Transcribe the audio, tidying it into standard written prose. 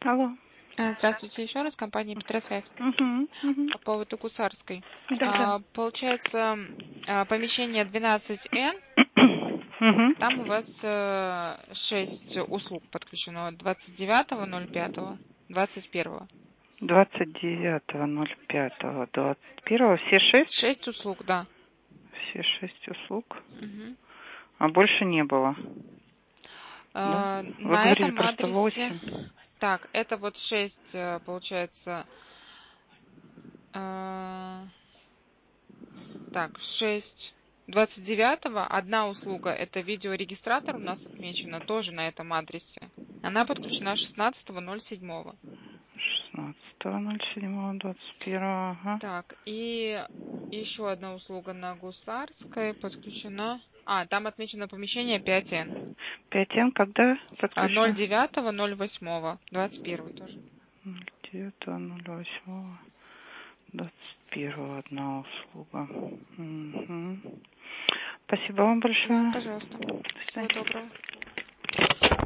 Алло. Здравствуйте еще раз, компания Петросвязь. По поводу Гусарской. Да. Получается, помещение 12N, там у вас 6 услуг подключено 29.05, 21. 29.05.21. Все 6? 6 услуг, да. Все 6 услуг. Угу. А больше не было. Да? Вы На говорили этом просто адресе... 8. Так, это вот 6, получается... Так, 6... 29-го одна услуга, это видеорегистратор у нас отмечена, тоже на этом адресе. Она подключена 16.07. 16.07.21. Ага. Так, и еще одна услуга на Гусарской подключена. Там отмечено помещение 5Н. 5Н когда подключено? 09.08. 21 тоже. 09.08.21 одна услуга. Угу. Спасибо вам большое. Да, пожалуйста. До Всего свидания. доброго.